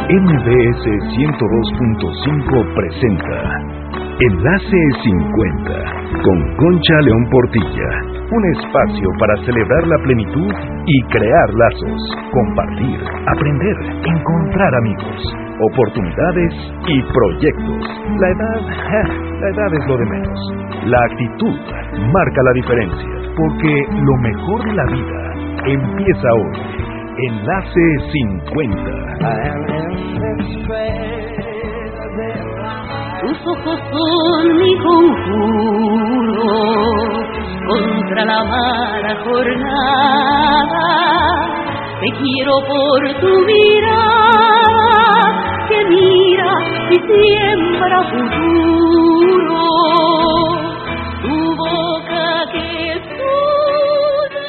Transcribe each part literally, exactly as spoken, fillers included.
M B S ciento dos punto cinco presenta Enlace cincuenta con Concha León Portilla. Un espacio para celebrar la plenitud y crear lazos, compartir, aprender, encontrar amigos, oportunidades y proyectos. La edad, la edad es lo de menos. La actitud marca la diferencia, porque lo mejor de la vida empieza hoy. Enlace cincuenta. Tus ojos son mi conjuro contra la mala jornada. Te quiero por tu mirada que mira y siembra futuro. Tu boca que suda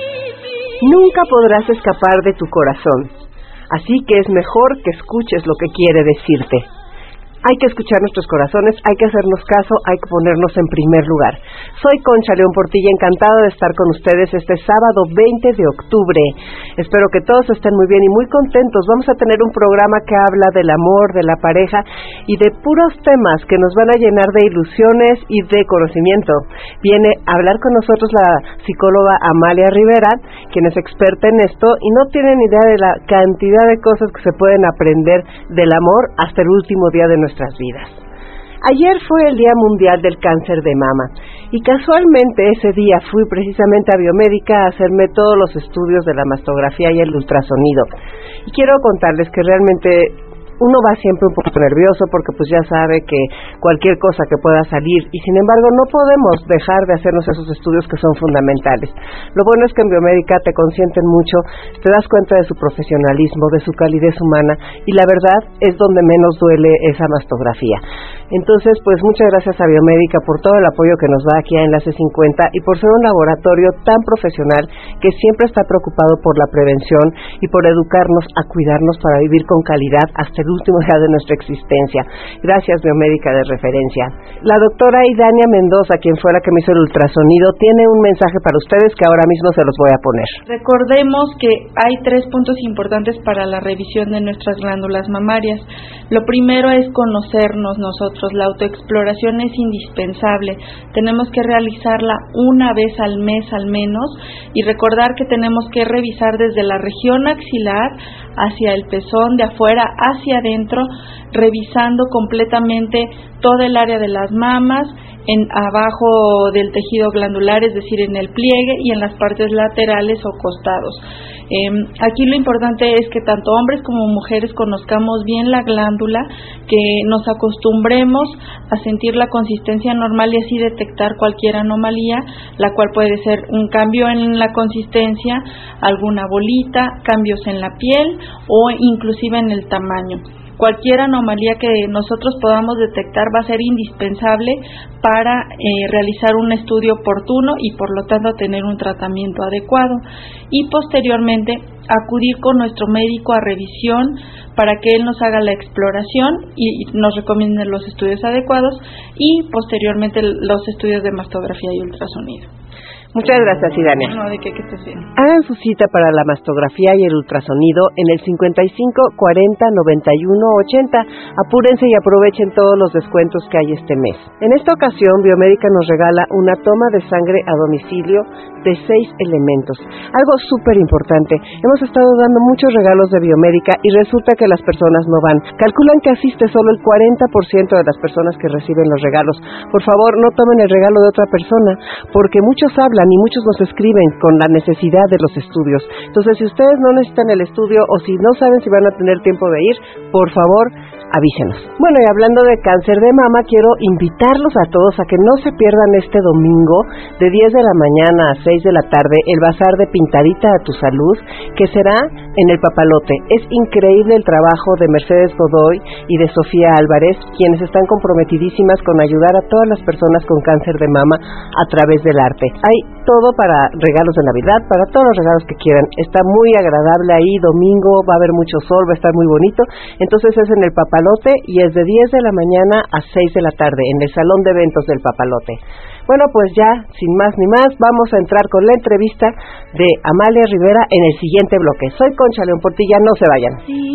y... Nunca podrás escapar de tu corazón, así que es mejor que escuches lo que quiere decirte. Hay que escuchar nuestros corazones, hay que hacernos caso, hay que ponernos en primer lugar. Soy Concha León Portilla, encantada de estar con ustedes este sábado veinte de octubre. Espero que todos estén muy bien y muy contentos. Vamos a tener un programa que habla del amor, de la pareja y de puros temas que nos van a llenar de ilusiones y de conocimiento. Viene a hablar con nosotros la psicóloga Amalia Rivera, quien es experta en esto y no tienen idea de la cantidad de cosas que se pueden aprender del amor hasta el último día de nuestra vidas. Ayer fue el Día Mundial del Cáncer de Mama y casualmente ese día fui precisamente a Biomédica a hacerme todos los estudios de la mastografía y el ultrasonido. Y quiero contarles que realmente uno va siempre un poco nervioso porque pues ya sabe que cualquier cosa que pueda salir y sin embargo no podemos dejar de hacernos esos estudios que son fundamentales. Lo bueno es que en Biomédica te consienten mucho, te das cuenta de su profesionalismo, de su calidez humana y la verdad es donde menos duele esa mastografía. Entonces pues muchas gracias a Biomédica por todo el apoyo que nos da aquí a Enlace cincuenta y por ser un laboratorio tan profesional que siempre está preocupado por la prevención y por educarnos a cuidarnos para vivir con calidad hasta el último día de nuestra existencia. Gracias, Biomédica de referencia. La doctora Idania Mendoza, quien fue la que me hizo el ultrasonido, tiene un mensaje para ustedes que ahora mismo se los voy a poner. Recordemos que hay tres puntos importantes para la revisión de nuestras glándulas mamarias. Lo primero es conocernos nosotros. La autoexploración es indispensable. Tenemos que realizarla una vez al mes al menos y recordar que tenemos que revisar desde la región axilar hacia el pezón, de afuera hacia adentro, revisando completamente toda el área de las mamas, en abajo del tejido glandular, es decir, en el pliegue y en las partes laterales o costados. Eh, aquí lo importante es que tanto hombres como mujeres conozcamos bien la glándula, que nos acostumbremos a sentir la consistencia normal y así detectar cualquier anomalía, la cual puede ser un cambio en la consistencia, alguna bolita, cambios en la piel o inclusive en el tamaño. Cualquier anomalía que nosotros podamos detectar va a ser indispensable para eh, realizar un estudio oportuno y por lo tanto tener un tratamiento adecuado y posteriormente acudir con nuestro médico a revisión para que él nos haga la exploración y nos recomiende los estudios adecuados y posteriormente los estudios de mastografía y ultrasonido. Muchas gracias, Idania. No, de qué, que estés bien. Hagan su cita para la mastografía y el ultrasonido en el cincuenta y cinco cuarenta noventa y uno ochenta. Apúrense y aprovechen todos los descuentos que hay este mes. En esta ocasión, Biomédica nos regala una toma de sangre a domicilio de seis elementos. Algo súper importante. Hemos estado dando muchos regalos de Biomédica y resulta que las personas no van. Calculan que asiste solo el cuarenta por ciento de las personas que reciben los regalos. Por favor, no tomen el regalo de otra persona, porque muchos hablan y muchos nos escriben con la necesidad de los estudios. Entonces, si ustedes no necesitan el estudio o si no saben si van a tener tiempo de ir, por favor, avísenos. Bueno, y hablando de cáncer de mama, quiero invitarlos a todos a que no se pierdan este domingo de diez de la mañana a seis de la tarde el bazar de Pintadita a tu Salud, que será en el Papalote. Es increíble el trabajo de Mercedes Godoy y de Sofía Álvarez, quienes están comprometidísimas con ayudar a todas las personas con cáncer de mama a través del arte. Hay todo para regalos de Navidad, para todos los regalos que quieran. Está muy agradable ahí, domingo, va a haber mucho sol, va a estar muy bonito. Entonces es en el Papalote y es de diez de la mañana a seis de la tarde en el Salón de Eventos del Papalote. Bueno, pues ya, sin más ni más, vamos a entrar con la entrevista de Amalia Rivera en el siguiente bloque. Soy Concha León Portilla, no se vayan. Sí.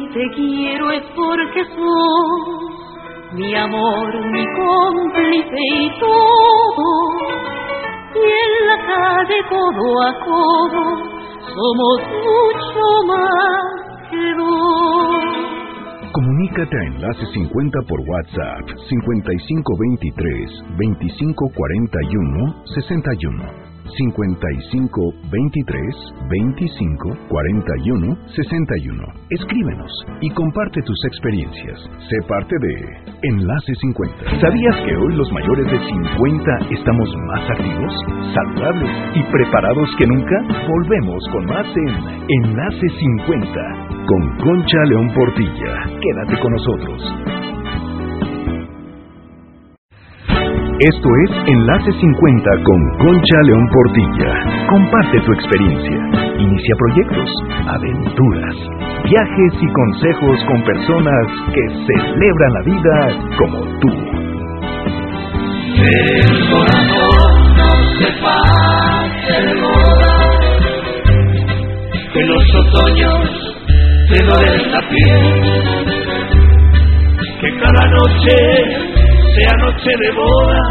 te quiero es porque sos mi amor, mi cómplice y todo. Y en la calle codo a codo somos mucho más que dos. Comunícate a Enlace cincuenta por WhatsApp cincuenta y cinco veintitrés veinticinco cuarenta y uno sesenta y uno. cincuenta y cinco veintitrés veinticinco cuarenta y uno sesenta y uno. Escríbenos y comparte tus experiencias. Sé parte de Enlace cincuenta. ¿Sabías que hoy los mayores de cincuenta estamos más activos, saludables y preparados que nunca? Volvemos con más en Enlace cincuenta con Concha León Portilla. Quédate con nosotros. Esto es Enlace cincuenta con Concha León Portilla. Comparte tu experiencia, inicia proyectos, aventuras, viajes y consejos con personas que celebran la vida como tú. El corazón no se pase de moda, que los otoños te doren la piel, que cada noche sea noche de boda.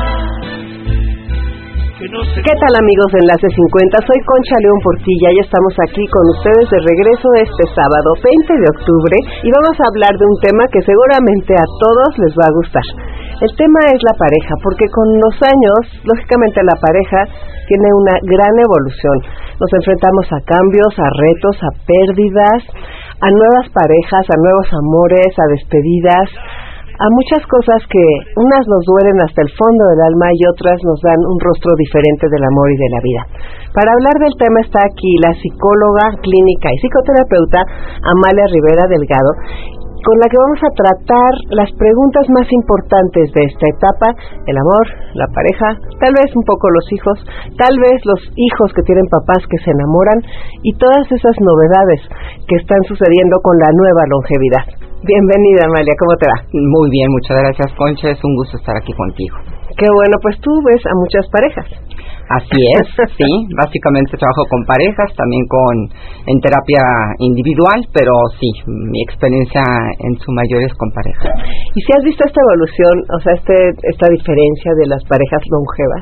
Que no se... ¿Qué tal, amigos de Enlace cincuenta? Soy Concha León Portilla y estamos aquí con ustedes de regreso este sábado veinte de octubre y vamos a hablar de un tema que seguramente a todos les va a gustar. El tema es la pareja, porque con los años, lógicamente la pareja tiene una gran evolución. Nos enfrentamos a cambios, a retos, a pérdidas, a nuevas parejas, a nuevos amores, a despedidas, a muchas cosas que unas nos duelen hasta el fondo del alma y otras nos dan un rostro diferente del amor y de la vida. Para hablar del tema está aquí la psicóloga clínica y psicoterapeuta Amalia Rivera Delgado, con la que vamos a tratar las preguntas más importantes de esta etapa: el amor, la pareja, tal vez un poco los hijos, tal vez los hijos que tienen papás que se enamoran y todas esas novedades que están sucediendo con la nueva longevidad. Bienvenida, Amalia, ¿cómo te va? Muy bien, muchas gracias, Concha, es un gusto estar aquí contigo. Qué bueno, pues tú ves a muchas parejas. Así es, sí, básicamente trabajo con parejas, también con en terapia individual, pero sí, mi experiencia en su mayoría es con parejas. ¿Y si has visto esta evolución, o sea, este esta diferencia de las parejas longevas?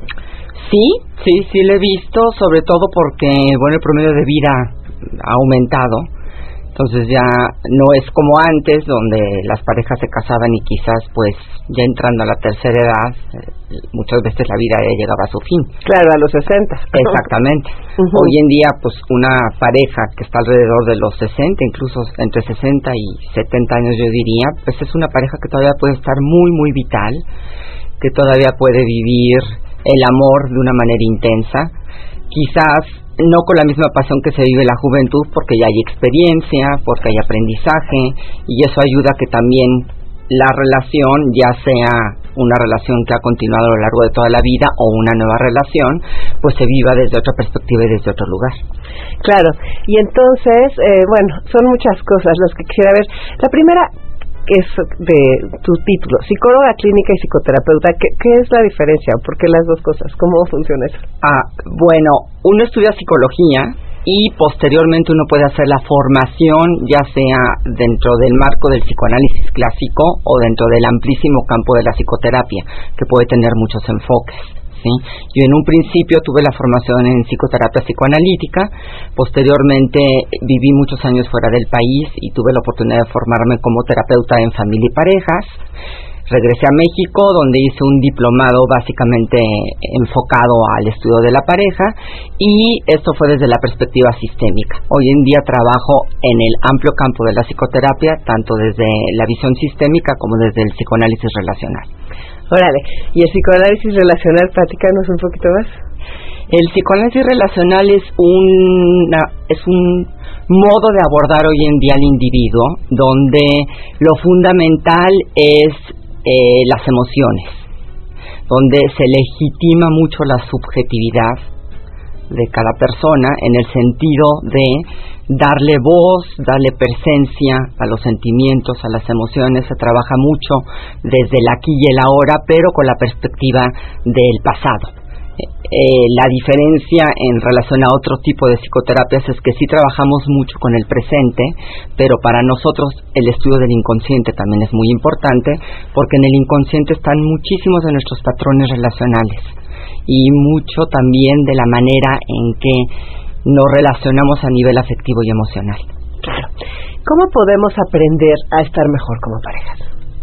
Sí, sí, sí la he visto, sobre todo porque, bueno, el promedio de vida ha aumentado. Entonces ya no es como antes, donde las parejas se casaban y quizás pues ya entrando a la tercera edad, eh, muchas veces la vida ya llegaba a su fin. Claro, a los sesenta. Exactamente. Uh-huh. Hoy en día pues una pareja que está alrededor de los sesenta, incluso entre sesenta y setenta años yo diría, pues es una pareja que todavía puede estar muy muy vital, que todavía puede vivir el amor de una manera intensa, quizás no con la misma pasión que se vive la juventud, porque ya hay experiencia, porque hay aprendizaje, y eso ayuda a que también la relación ya sea una relación que ha continuado a lo largo de toda la vida o una nueva relación, pues se viva desde otra perspectiva y desde otro lugar. Claro, y entonces, eh, bueno, son muchas cosas las que quisiera ver. La primera es de tu título, psicóloga clínica y psicoterapeuta. ¿Qué, qué es la diferencia? ¿Por qué las dos cosas? ¿Cómo funciona eso? Ah, bueno, uno estudia psicología y posteriormente uno puede hacer la formación, ya sea dentro del marco del psicoanálisis clásico o dentro del amplísimo campo de la psicoterapia, que puede tener muchos enfoques. ¿Sí? Yo en un principio tuve la formación en psicoterapia psicoanalítica, posteriormente viví muchos años fuera del país y tuve la oportunidad de formarme como terapeuta en familia y parejas. Regresé a México, donde hice un diplomado básicamente enfocado al estudio de la pareja, y esto fue desde la perspectiva sistémica. Hoy en día trabajo en el amplio campo de la psicoterapia, tanto desde la visión sistémica como desde el psicoanálisis relacional. Órale, ¿y el psicoanálisis relacional? Platícanos un poquito más. El psicoanálisis relacional es una, es un modo de abordar hoy en día al individuo, donde lo fundamental es eh, las emociones, donde se legitima mucho la subjetividad de cada persona en el sentido de darle voz, darle presencia a los sentimientos, a las emociones. Se trabaja mucho desde el aquí y el ahora, pero con la perspectiva del pasado. Eh, la diferencia en relación a otro tipo de psicoterapias es que sí trabajamos mucho con el presente, pero para nosotros el estudio del inconsciente también es muy importante, porque en el inconsciente están muchísimos de nuestros patrones relacionales y mucho también de la manera en que nos relacionamos a nivel afectivo y emocional. Claro. ¿Cómo podemos aprender a estar mejor como parejas?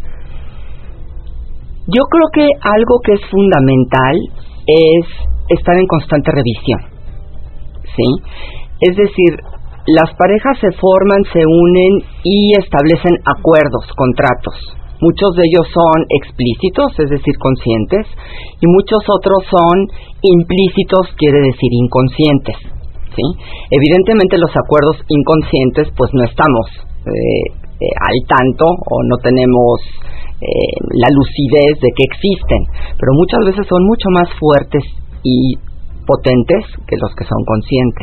Yo creo que algo que es fundamental es estar en constante revisión, ¿sí? Es decir, las parejas se forman, se unen y establecen acuerdos, contratos. Muchos de ellos son explícitos, es decir, conscientes, y muchos otros son implícitos, quiere decir inconscientes, ¿sí? Evidentemente los acuerdos inconscientes, pues no estamos eh, eh, al tanto o no tenemos eh, la lucidez de que existen, pero muchas veces son mucho más fuertes y potentes que los que son conscientes.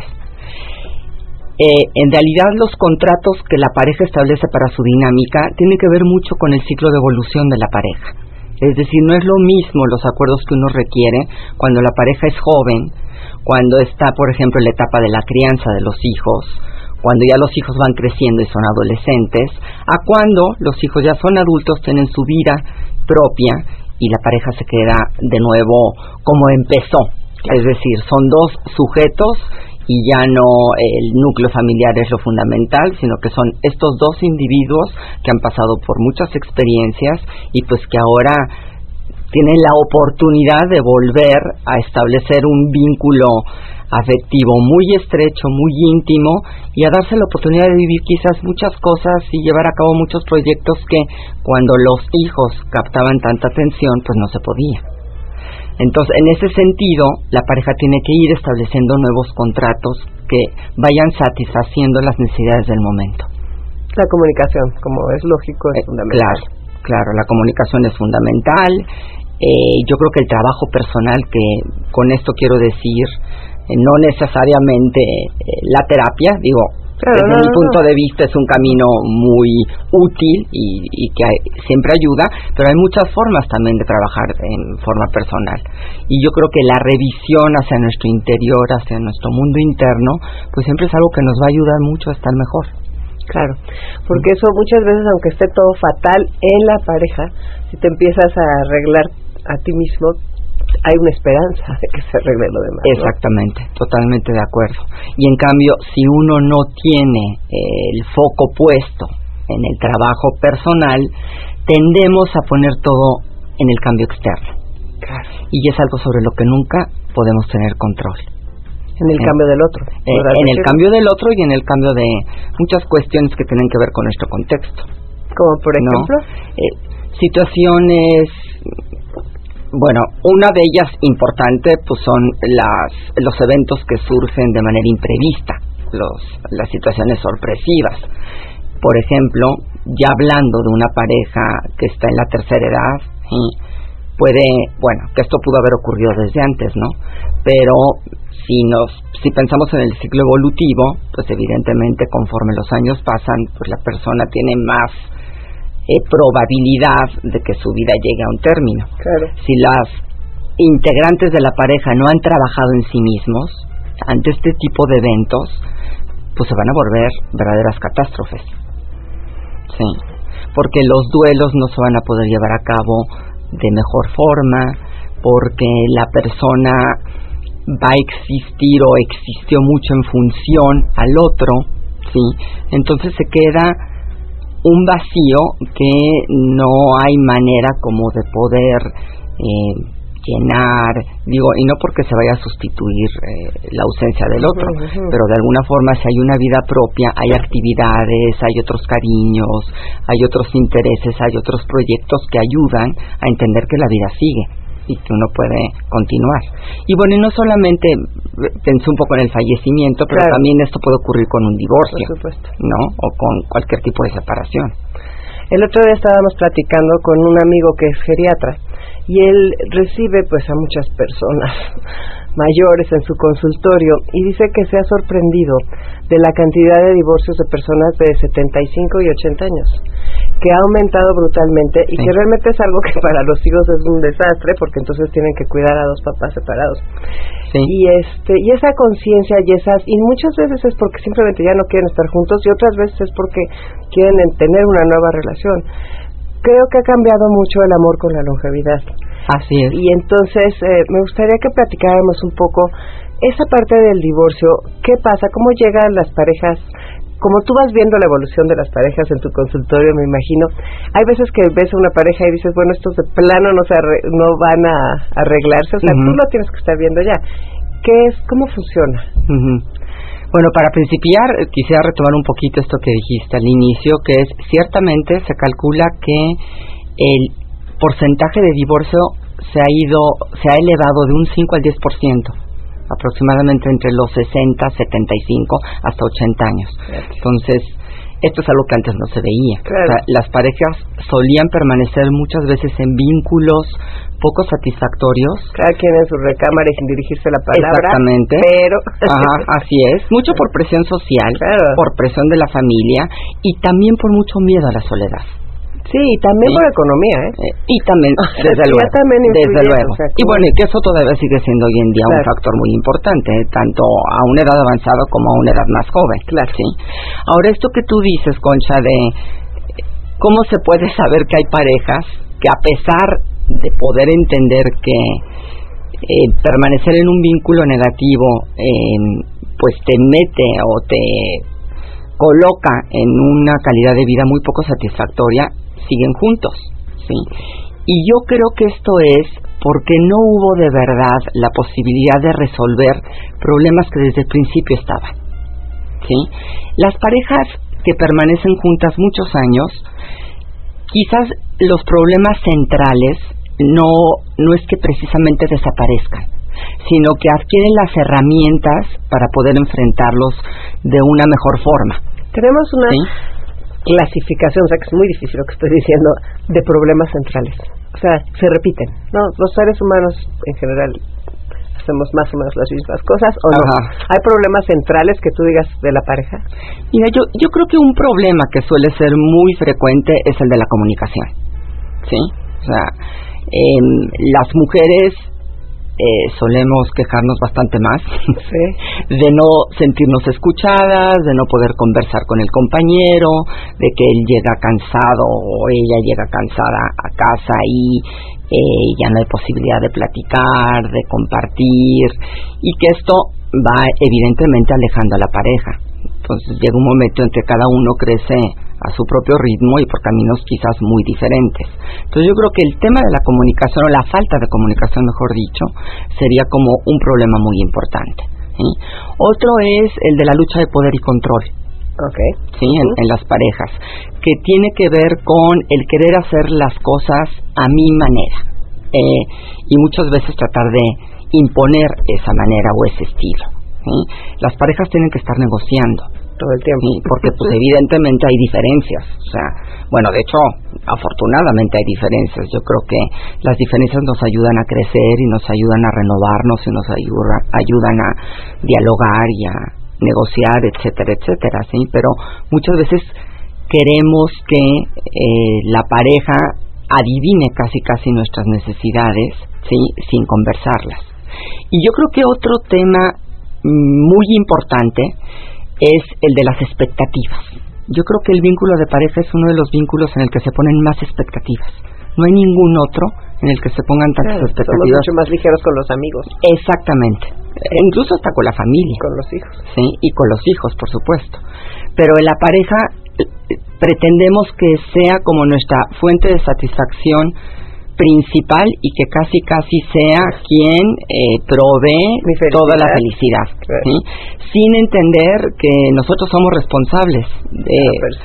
Eh, en realidad los contratos que la pareja establece para su dinámica tienen que ver mucho con el ciclo de evolución de la pareja. Es decir, no es lo mismo los acuerdos que uno requiere cuando la pareja es joven, cuando está, por ejemplo, en la etapa de la crianza de los hijos, cuando ya los hijos van creciendo y son adolescentes, a cuando los hijos ya son adultos, tienen su vida propia y la pareja se queda de nuevo como empezó. Es decir, son dos sujetos y ya no el núcleo familiar es lo fundamental, sino que son estos dos individuos que han pasado por muchas experiencias y pues que ahora tienen la oportunidad de volver a establecer un vínculo afectivo muy estrecho, muy íntimo, y a darse la oportunidad de vivir quizás muchas cosas y llevar a cabo muchos proyectos que cuando los hijos captaban tanta atención pues no se podía. Entonces, en ese sentido, la pareja tiene que ir estableciendo nuevos contratos que vayan satisfaciendo las necesidades del momento. La comunicación, como es lógico, es eh, fundamental. Claro, claro, la comunicación es fundamental. Eh, yo creo que el trabajo personal, que con esto quiero decir, eh, no necesariamente eh, la terapia, digo, claro, desde no, mi no, punto no. de vista es un camino muy útil y, y que siempre ayuda, pero hay muchas formas también de trabajar en forma personal. Y yo creo que la revisión hacia nuestro interior, hacia nuestro mundo interno, pues siempre es algo que nos va a ayudar mucho a estar mejor. Claro, porque eso muchas veces, aunque esté todo fatal en la pareja, si te empiezas a arreglar a ti mismo, hay una esperanza de que se arregle lo demás, ¿no? Exactamente, totalmente de acuerdo. Y en cambio, si uno no tiene eh, el foco puesto en el trabajo personal, tendemos a poner todo en el cambio externo. Claro. Y es algo sobre lo que nunca podemos tener control. En el en, cambio del otro. Eh, en el cambio del otro y en el cambio de muchas cuestiones que tienen que ver con nuestro contexto. Como por ejemplo, ¿no? eh, situaciones. Bueno, una de ellas importante pues son las los eventos que surgen de manera imprevista, los las situaciones sorpresivas. Por ejemplo, ya hablando de una pareja que está en la tercera edad, ¿sí? Puede, bueno, que esto pudo haber ocurrido desde antes, ¿no? Pero si nos si pensamos en el ciclo evolutivo, pues evidentemente conforme los años pasan, pues la persona tiene más Eh, probabilidad de que su vida llegue a un término. Claro. Si las integrantes de la pareja no han trabajado en sí mismos ante este tipo de eventos, pues se van a volver verdaderas catástrofes. Sí, porque los duelos no se van a poder llevar a cabo de mejor forma, porque la persona va a existir o existió mucho en función al otro, sí. Entonces se queda un vacío que no hay manera como de poder eh, llenar, digo, y no porque se vaya a sustituir eh, la ausencia del otro, uh-huh, uh-huh. pero de alguna forma si hay una vida propia, hay actividades, hay otros cariños, hay otros intereses, hay otros proyectos que ayudan a entender que la vida sigue y que uno puede continuar. Y bueno, y no solamente pensé un poco en el fallecimiento, pero claro. también esto puede ocurrir con un divorcio, por supuesto, ¿no? O con cualquier tipo de separación. El otro día estábamos platicando con un amigo que es geriatra y él recibe pues a muchas personas mayores en su consultorio y dice que se ha sorprendido de la cantidad de divorcios de personas de setenta y cinco y ochenta años, que ha aumentado brutalmente y sí. que realmente es algo que para los hijos es un desastre, porque entonces tienen que cuidar a dos papás separados. Sí. Y este y esa conciencia y esas y muchas veces es porque simplemente ya no quieren estar juntos y otras veces es porque quieren tener una nueva relación. Creo que ha cambiado mucho el amor con la longevidad. Así es. Y entonces eh, me gustaría que platicáramos un poco esa parte del divorcio. ¿Qué pasa? ¿Cómo llegan las parejas? Como tú vas viendo la evolución de las parejas en tu consultorio, me imagino, hay veces que ves a una pareja y dices, bueno, estos de plano no se arre no van a arreglarse, o sea, uh-huh. tú lo tienes que estar viendo ya. ¿Qué es? ¿Cómo funciona? Uh-huh. Bueno, para principiar, quisiera retomar un poquito esto que dijiste al inicio, que es, ciertamente se calcula que el porcentaje de divorcio se ha ido, se ha elevado de un cinco al diez por ciento. Aproximadamente entre los sesenta, setenta y cinco hasta ochenta años. Entonces, esto es algo que antes no se veía. Claro. O sea, las parejas solían permanecer muchas veces en vínculos poco satisfactorios. Cada quien en su recámara y sin dirigirse la palabra. Exactamente. Pero... Ajá, así es. Mucho por presión social, claro. por presión de la familia y también por mucho miedo a la soledad. Sí, y también sí. por economía, ¿eh? eh y también, desde sí, luego, también desde luego. O sea, y bueno, y que eso todavía sigue siendo hoy en día claro. un factor muy importante, ¿eh? Tanto a una edad avanzada como a una edad más joven. Claro. ¿Sí? Ahora, esto que tú dices, Concha, de cómo se puede saber que hay parejas que a pesar de poder entender que eh, permanecer en un vínculo negativo, eh, pues te mete o te coloca en una calidad de vida muy poco satisfactoria, siguen juntos, ¿sí? Y yo creo que esto es porque no hubo de verdad la posibilidad de resolver problemas que desde el principio estaban, ¿sí? Las parejas que permanecen juntas muchos años, quizás los problemas centrales no, no es que precisamente desaparezcan, sino que adquieren las herramientas para poder enfrentarlos de una mejor forma. Tenemos una... ¿Sí? clasificación, o sea que es muy difícil lo que estoy diciendo, de problemas centrales. O sea, se repiten, ¿no? Los seres humanos en general hacemos más o menos las mismas cosas, ¿o no? Ajá. ¿Hay problemas centrales que tú digas de la pareja? Mira, yo, yo creo que un problema que suele ser muy frecuente es el de la comunicación, ¿sí? O sea, eh, las mujeres Eh, solemos quejarnos bastante más sí. de no sentirnos escuchadas, de no poder conversar con el compañero, de que él llega cansado o ella llega cansada a casa y eh, ya no hay posibilidad de platicar, de compartir, y que esto va evidentemente alejando a la pareja. Entonces llega un momento en que cada uno crece a su propio ritmo y por caminos quizás muy diferentes. Entonces yo creo que el tema de la comunicación, o la falta de comunicación, mejor dicho, sería como un problema muy importante, ¿sí? Otro es el de la lucha de poder y control. Okay. Sí, en, en las parejas, que tiene que ver con el querer hacer las cosas a mi manera, eh, y muchas veces tratar de imponer esa manera o ese estilo. ¿Sí? Las parejas tienen que estar negociando todo el tiempo, ¿sí? Porque pues evidentemente hay diferencias, o sea, bueno, de hecho, afortunadamente hay diferencias. Yo creo que las diferencias nos ayudan a crecer y nos ayudan a renovarnos y nos ayuda, ayudan a dialogar y a negociar, etcétera, etcétera, ¿sí? Pero muchas veces queremos que eh, la pareja adivine casi casi nuestras necesidades, ¿sí? Sin conversarlas. Y yo creo que otro tema muy importante es el de las expectativas. Yo creo que el vínculo de pareja es uno de los vínculos en el que se ponen más expectativas. No hay ningún otro en el que se pongan tantas claro, expectativas. Somos mucho más ligeros con los amigos. Exactamente. Incluso hasta con la familia. Con los hijos. Sí, y con los hijos, por supuesto. Pero en la pareja pretendemos que sea como nuestra fuente de satisfacción principal y que casi casi sea quien eh, provee toda la felicidad, claro. ¿sí? Sin entender que nosotros somos responsables de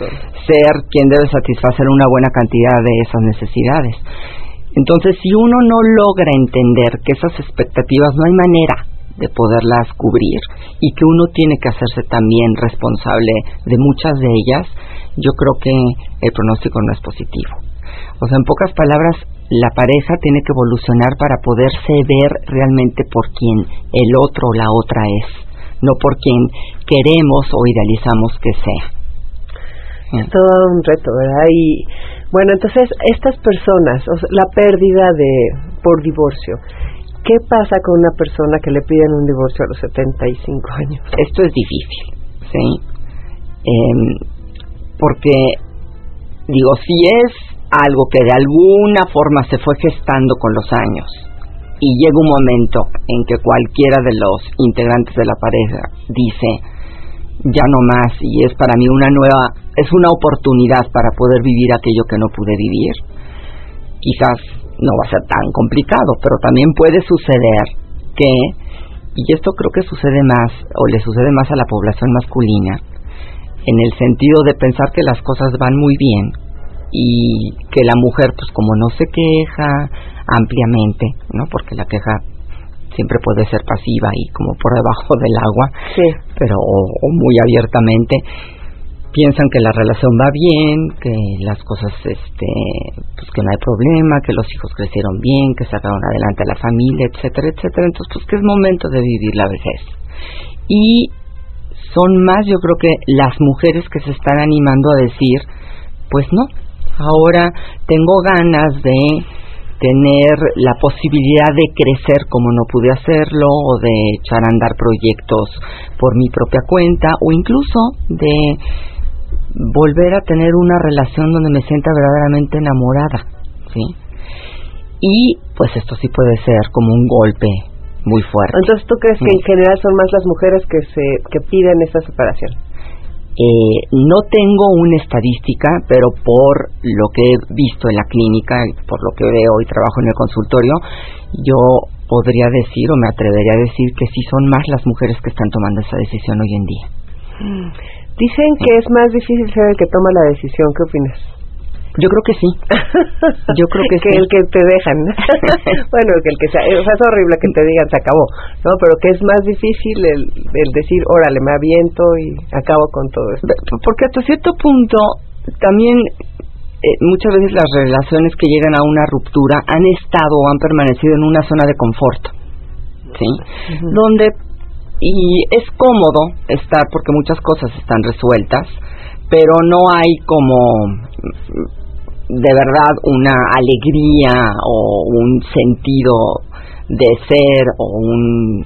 ser quien debe satisfacer una buena cantidad de esas necesidades. Entonces, si uno no logra entender que esas expectativas no hay manera de poderlas cubrir y que uno tiene que hacerse también responsable de muchas de ellas, yo creo que el pronóstico no es positivo. O sea, en pocas palabras, la pareja tiene que evolucionar para poderse ver realmente por quien el otro o la otra es, no por quien queremos o idealizamos que sea. Es todo un reto, ¿verdad? Y bueno, entonces estas personas, o sea, la pérdida de por divorcio, ¿qué pasa con una persona que le piden un divorcio a los setenta y cinco años? Esto es difícil, ¿sí? Eh, porque, digo, si es algo que de alguna forma se fue gestando con los años y llega un momento en que cualquiera de los integrantes de la pareja dice, ya no más, y es para mí una nueva, es una oportunidad para poder vivir aquello que no pude vivir, quizás no va a ser tan complicado, pero también puede suceder que, y esto creo que sucede más, o le sucede más a la población masculina, en el sentido de pensar que las cosas van muy bien y que la mujer, pues como no se queja ampliamente, ¿no? Porque la queja siempre puede ser pasiva y como por debajo del agua, sí, pero o, o muy abiertamente, piensan que la relación va bien, que las cosas, este, pues que no hay problema, que los hijos crecieron bien, que sacaron adelante a la familia, etcétera, etcétera. Entonces, pues que es momento de vivir la vejez. Y son más, yo creo que las mujeres que se están animando a decir, pues no, ahora tengo ganas de tener la posibilidad de crecer como no pude hacerlo, o de echar a andar proyectos por mi propia cuenta, o incluso de volver a tener una relación donde me sienta verdaderamente enamorada, ¿sí? Y pues esto sí puede ser como un golpe muy fuerte. Entonces, ¿tú crees que en general son más las mujeres que se que piden esa separación? Eh, no tengo una estadística, pero por lo que he visto en la clínica, por lo que veo y trabajo en el consultorio, yo podría decir, o me atrevería a decir, que sí son más las mujeres que están tomando esa decisión hoy en día. Dicen sí. que es más difícil ser el que toma la decisión. ¿Qué opinas? Yo creo que sí. Yo creo que, que sí. el que te dejan. Bueno, que el que sea, o sea, es horrible que te digan se acabó, ¿no? Pero que es más difícil el, el decir, órale, me aviento y acabo con todo esto. Porque hasta cierto punto también eh, muchas veces las relaciones que llegan a una ruptura han estado o han permanecido en una zona de confort, ¿sí? Uh-huh. Donde y es cómodo estar porque muchas cosas están resueltas, pero no hay como de verdad una alegría o un sentido de ser o un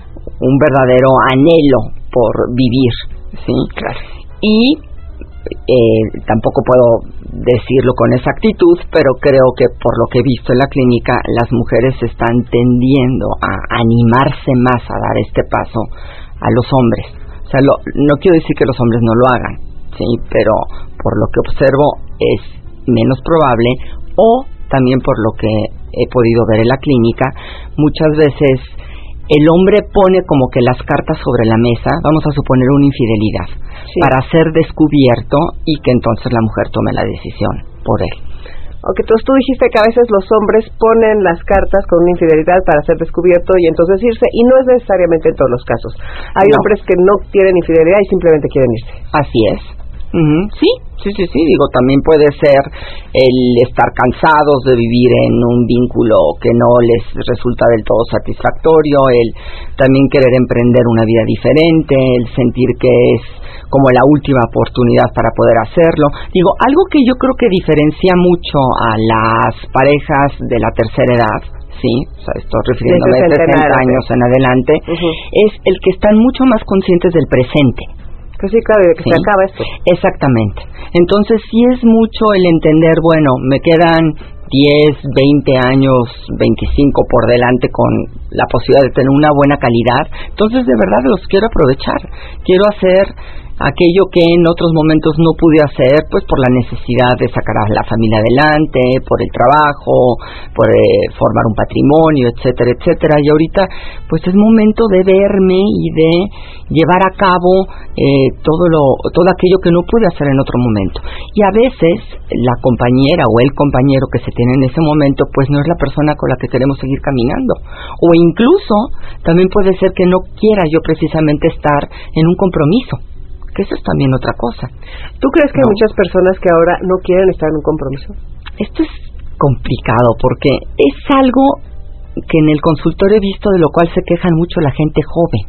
un verdadero anhelo por vivir, ¿sí? Claro. Y eh, tampoco puedo decirlo con exactitud, pero creo que por lo que he visto en la clínica, las mujeres están tendiendo a animarse más a dar este paso a los hombres. O sea, lo, no quiero decir que los hombres no lo hagan, sí, pero por lo que observo es menos probable, o también por lo que he podido ver en la clínica, muchas veces el hombre pone como que las cartas sobre la mesa, vamos a suponer una infidelidad, sí, para ser descubierto y que entonces la mujer tome la decisión por él. Ok, entonces tú dijiste que a veces los hombres ponen las cartas con una infidelidad para ser descubierto y entonces irse, y no es necesariamente en todos los casos. Hay no. hombres que no quieren infidelidad y simplemente quieren irse. Así es. Uh-huh. Sí, sí, sí, sí, digo, también puede ser el estar cansados de vivir en un vínculo que no les resulta del todo satisfactorio, el también querer emprender una vida diferente, el sentir que es como la última oportunidad para poder hacerlo. Digo, algo que yo creo que diferencia mucho a las parejas de la tercera edad, sí, o sea, estoy refiriéndome a sesenta años en adelante, uh-huh, es el que están mucho más conscientes del presente. Pues sí, claro, de que sí, se acaba esto. Exactamente. Entonces sí es mucho el entender, bueno, me quedan diez, veinte años, veinticinco por delante con la posibilidad de tener una buena calidad. Entonces de verdad los quiero aprovechar. Quiero hacer aquello que en otros momentos no pude hacer, pues por la necesidad de sacar a la familia adelante, por el trabajo, por eh, formar un patrimonio, etcétera, etcétera. Y ahorita, pues es momento de verme y de llevar a cabo eh, todo lo, todo aquello que no pude hacer en otro momento. Y a veces la compañera o el compañero que se tiene en ese momento, pues no es la persona con la que queremos seguir caminando. O incluso también puede ser que no quiera yo precisamente estar en un compromiso. Que eso es también otra cosa. ¿Tú crees que no. hay muchas personas que ahora no quieren estar en un compromiso? Esto es complicado porque es algo que en el consultorio he visto de lo cual se quejan mucho la gente joven,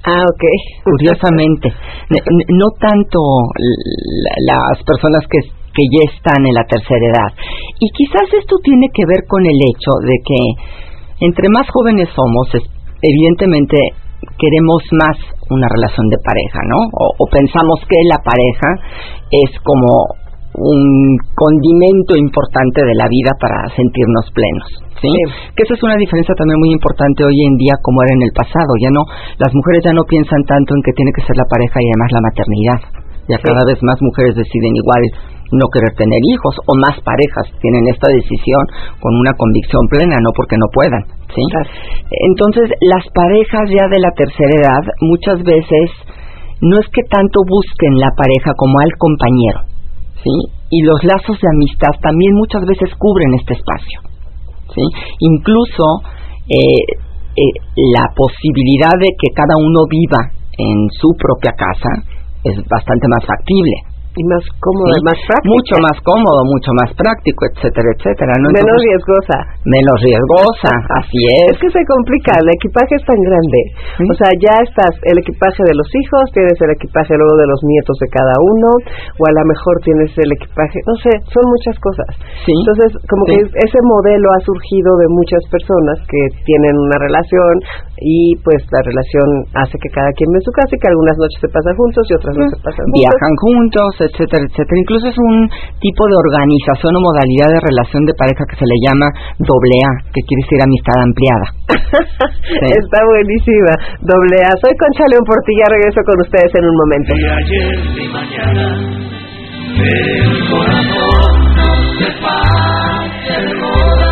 Ah, ok. Curiosamente, no tanto las personas que, que ya están en la tercera edad. Y quizás esto tiene que ver con el hecho de que entre más jóvenes somos, evidentemente queremos más una relación de pareja, ¿no? O, o pensamos que la pareja es como un condimento importante de la vida para sentirnos plenos, ¿sí? Sí. Que esa es una diferencia también muy importante hoy en día como era en el pasado. Ya no, las mujeres ya no piensan tanto en que tiene que ser la pareja y además la maternidad. Ya sí. Cada vez más mujeres deciden igual no querer tener hijos, o más parejas tienen esta decisión con una convicción plena, no porque no puedan, ¿sí? Claro. Entonces, las parejas ya de la tercera edad muchas veces no es que tanto busquen la pareja como al compañero, ¿sí? Y los lazos de amistad también muchas veces cubren este espacio, ¿sí? Incluso eh, eh, la posibilidad de que cada uno viva en su propia casa es bastante más factible. Y más cómodo, ¿sí? Más práctico. Mucho más cómodo, mucho más práctico, etcétera, etcétera, ¿no? Menos Entonces, riesgosa. Menos riesgosa, así es. Es que se complica, el equipaje es tan grande. ¿Sí? O sea, ya estás, el equipaje de los hijos, tienes el equipaje luego de los nietos de cada uno, o a lo mejor tienes el equipaje, no sé, son muchas cosas. ¿Sí? Entonces, como sí. que ese modelo ha surgido de muchas personas que tienen una relación y pues la relación hace que cada quien ve su casa y que algunas noches se pasan juntos y otras no se pasan juntos. Viajan juntos, etcétera, etcétera. Incluso es un tipo de organización o modalidad de relación de pareja que se le llama doble A, que quiere decir amistad ampliada. Sí. Está buenísima. Doble A. Soy Concha León Portilla, regreso con ustedes en un momento. Y ayer y mañana, el corazón no se pase de moda,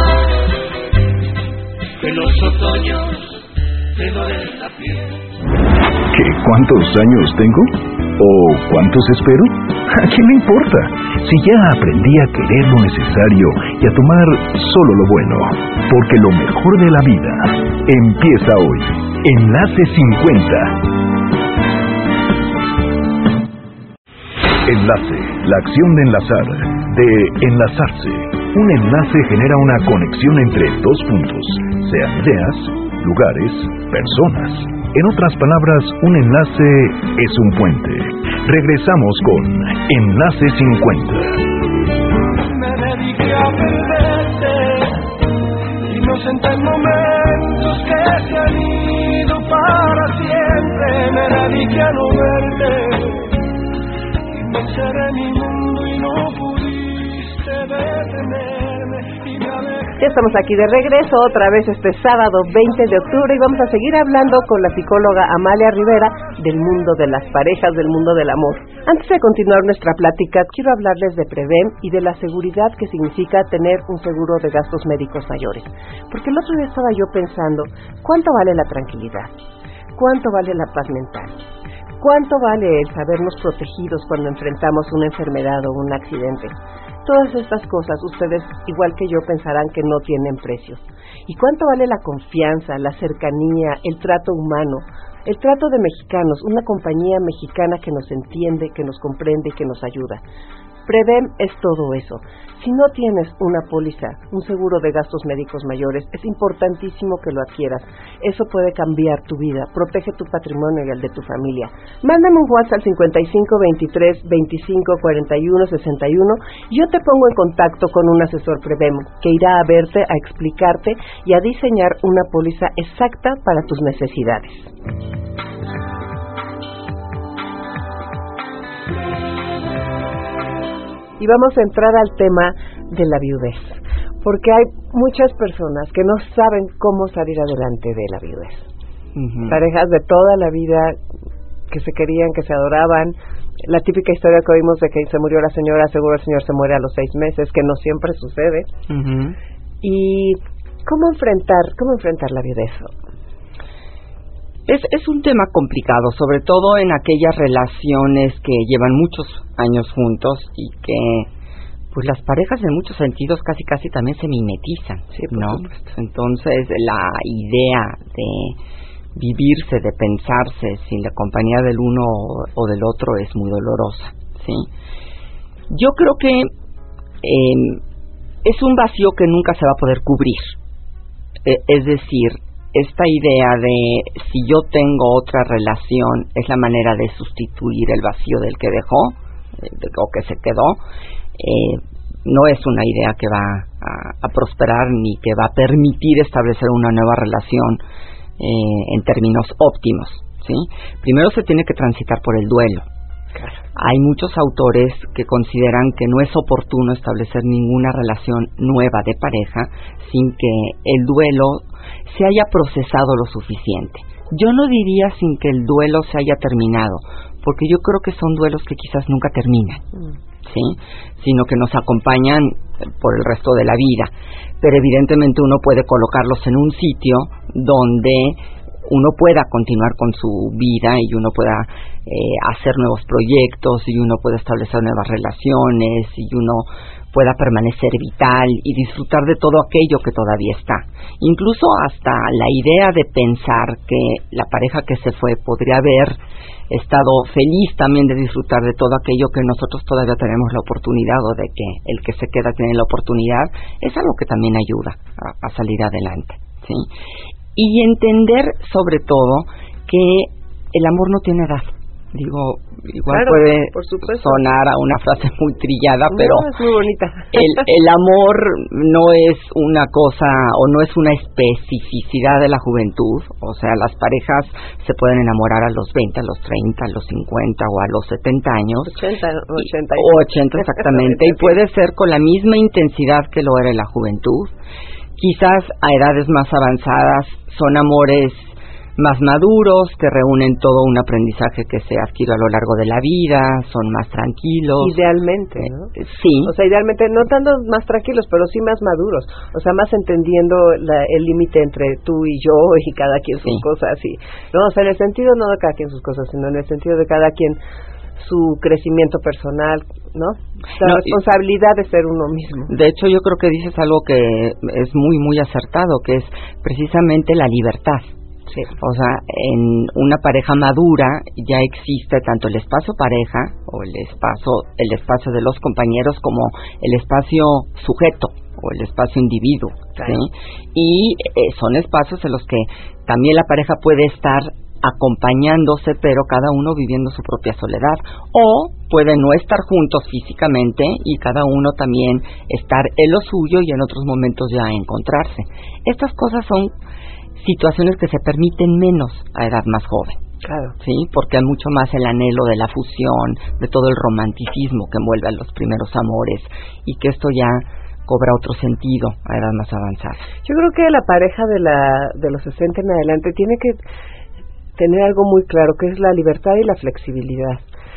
que los otoños te doren la piel. ¿Qué? ¿Cuántos años tengo? ¿O cuántos espero? ¿A quién le importa? Si ya aprendí a querer lo necesario y a tomar solo lo bueno, porque lo mejor de la vida empieza hoy. Enlace cincuenta. Enlace, la acción de enlazar, de enlazarse. Un enlace genera una conexión entre dos puntos, sean ideas, lugares, personas. En otras palabras, un enlace es un puente. Regresamos con Enlace cincuenta. Me dediqué a perderte inocentes momentos que se han ido para siempre. Me dediqué a no verte y me encerré en mi mundo y no pudiste detenerme y me alejé. Ya estamos aquí de regreso otra vez este sábado veinte de octubre y vamos a seguir hablando con la psicóloga Amalia Rivera del mundo de las parejas, del mundo del amor. Antes de continuar nuestra plática, quiero hablarles de Prevem y de la seguridad que significa tener un seguro de gastos médicos mayores. Porque el otro día estaba yo pensando, ¿cuánto vale la tranquilidad? ¿Cuánto vale la paz mental? ¿Cuánto vale el sabernos protegidos cuando enfrentamos una enfermedad o un accidente? Todas estas cosas, ustedes, igual que yo, pensarán que no tienen precio. ¿Y cuánto vale la confianza, la cercanía, el trato humano? El trato de mexicanos, una compañía mexicana que nos entiende, que nos comprende y que nos ayuda. Prevem es todo eso. Si no tienes una póliza, un seguro de gastos médicos mayores, es importantísimo que lo adquieras. Eso puede cambiar tu vida, protege tu patrimonio y el de tu familia. Mándame un WhatsApp al cincuenta y cinco veintitrés veinticinco cuarenta y uno sesenta y uno y yo te pongo en contacto con un asesor Prevem que irá a verte, a explicarte y a diseñar una póliza exacta para tus necesidades. Y vamos a entrar al tema de la viudez, porque hay muchas personas que no saben cómo salir adelante de la viudez. Uh-huh. Parejas de toda la vida que se querían, que se adoraban. La típica historia que oímos de que se murió la señora, seguro el señor se muere a los seis meses, que no siempre sucede. Uh-huh. Y cómo enfrentar, cómo enfrentar la viudez. Es, es un tema complicado, sobre todo en aquellas relaciones que llevan muchos años juntos y que, pues, las parejas en muchos sentidos casi casi también se mimetizan, sí, ¿no? Entonces, la idea de vivirse, de pensarse sin la compañía del uno o del otro es muy dolorosa, ¿sí? Yo creo que eh, es un vacío que nunca se va a poder cubrir, eh, es decir, esta idea de si yo tengo otra relación es la manera de sustituir el vacío del que dejó eh, o que se quedó, eh, no es una idea que va a, a prosperar ni que va a permitir establecer una nueva relación eh, en términos óptimos, ¿sí? Primero se tiene que transitar por el duelo. Hay muchos autores que consideran que no es oportuno establecer ninguna relación nueva de pareja sin que el duelo se haya procesado lo suficiente. Yo no diría sin que el duelo se haya terminado, porque yo creo que son duelos que quizás nunca terminan, ¿sí? Sino que nos acompañan por el resto de la vida. Pero evidentemente uno puede colocarlos en un sitio donde uno pueda continuar con su vida y uno pueda eh, hacer nuevos proyectos y uno pueda establecer nuevas relaciones y uno pueda permanecer vital y disfrutar de todo aquello que todavía está. Incluso hasta la idea de pensar que la pareja que se fue podría haber estado feliz también de disfrutar de todo aquello que nosotros todavía tenemos la oportunidad, o de que el que se queda tiene la oportunidad, es algo que también ayuda a, a salir adelante, ¿sí? Y entender, sobre todo, que el amor no tiene edad. Digo, igual claro, puede sonar a una frase muy trillada, no, pero es muy bonita. el, el amor no es una cosa, o no es una especificidad de la juventud. O sea, las parejas se pueden enamorar a los veinte, a los treinta, a los cincuenta o a los setenta años. ochenta, ochenta. O ochenta, exactamente. Y puede ser con la misma intensidad que lo era en la juventud. Quizás a edades más avanzadas son amores más maduros, que reúnen todo un aprendizaje que se adquirió a lo largo de la vida, son más tranquilos. Idealmente, ¿no? Eh, sí. O sea, idealmente, no tanto más tranquilos, pero sí más maduros. O sea, más entendiendo la, el límite entre tú y yo y cada quien sus sí. cosas. Y, no, o sea, en el sentido no de cada quien sus cosas, sino en el sentido de cada quien su crecimiento personal, ¿no? La no, responsabilidad de ser uno mismo. De hecho, yo creo que dices algo que es muy, muy acertado, que es precisamente la libertad. Sí. O sea, en una pareja madura ya existe tanto el espacio pareja o el espacio, el espacio de los compañeros, como el espacio sujeto o el espacio individuo, claro. ¿Sí? Y eh, son espacios en los que también la pareja puede estar acompañándose, pero cada uno viviendo su propia soledad, o pueden no estar juntos físicamente y cada uno también estar en lo suyo y en otros momentos ya encontrarse. Estas cosas son situaciones que se permiten menos a edad más joven. Claro. Sí, porque hay mucho más el anhelo de la fusión, de todo el romanticismo que envuelve a los primeros amores, y que esto ya cobra otro sentido a edad más avanzada. Yo creo que la pareja de la de los sesenta en adelante tiene que tener algo muy claro, que es la libertad y la flexibilidad.